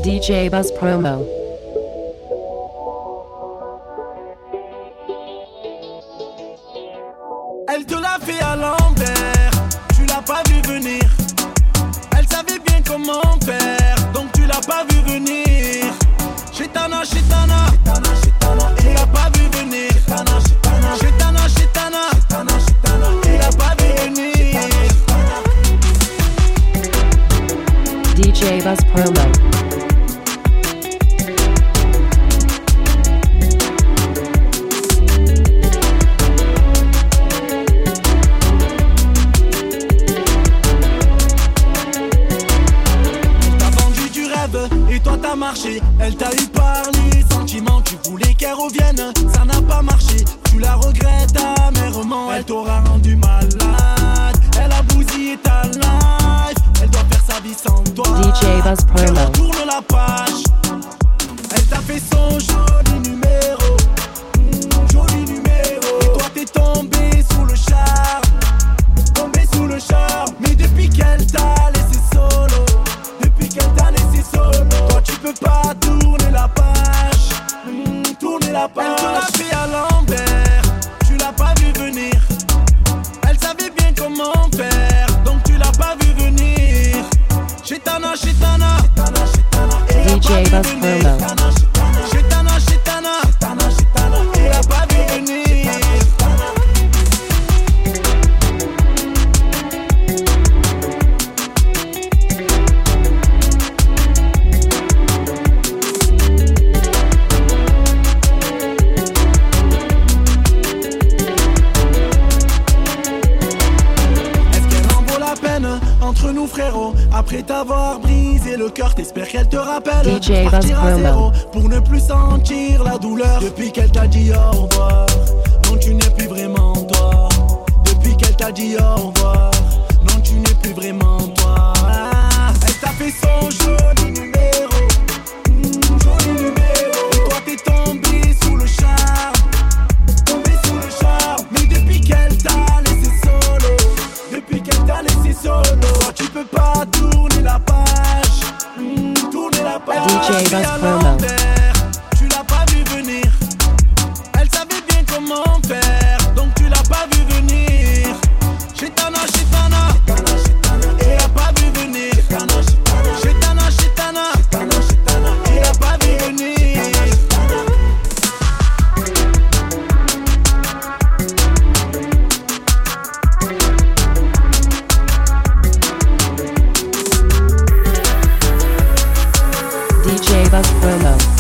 DJ Buzz Promo. Elle te l'a fait à l'envers, tu l'as pas vu venir. Elle savait bien comment faire, donc tu l'as pas vu venir. Chétana, chétana, il a pas vu venir. Chétana, chétana, il a pas vu venir. DJ Buzz Promo. Et toi t'as marché, elle t'a eu par les sentiments. Tu voulais qu'elle revienne, ça n'a pas marché. Tu la regrettes amèrement, elle t'aura rendu malade. Elle a bousillé ta life, elle doit faire sa vie sans toi. DJ Buzz Promo. Elle retourne la page, elle t'a fait son joli numéro. Joli numéro. Et toi t'es tombé sous le charme. Tombé sous le charme. Mais depuis qu'elle t'a laissé solo, depuis qu'elle t'a laissé solo, toi tu peux pas tourner la page. Tourner la page. Elle te l'a fait à l'envers, tu l'as pas vu venir. Elle savait bien comment faire, donc tu l'as pas vu venir. Chétana, chétana, DJ Buzz Promo. Chétana, chétana, elle a pas vu venir. Entre nous frérot, après t'avoir brisé le cœur, t'espères qu'elle te rappelle. DJ Partir à Buzz zéro pour ne plus sentir la douleur. Depuis qu'elle t'a dit au revoir, non tu n'es plus vraiment toi. Depuis qu'elle t'a dit au revoir, non tu n'es plus vraiment toi. Elle t'a fait son joli numéro, joli numéro. Et toi t'es tombé sous le charme, tombé sous le charme. Mais depuis qu'elle t'a laissé solo, depuis qu'elle t'a laissé solo, toi tu peux pas tourner la page. Tourner la page. DJ Buzz Promo. Tu l'as pas vu venir. Elle savait bien comment faire, donc tu l'as pas vu venir. Chétana, chétana, elle a pas vu venir. Chétana, chétana, elle a pas vu venir. DJ Buzz Promo.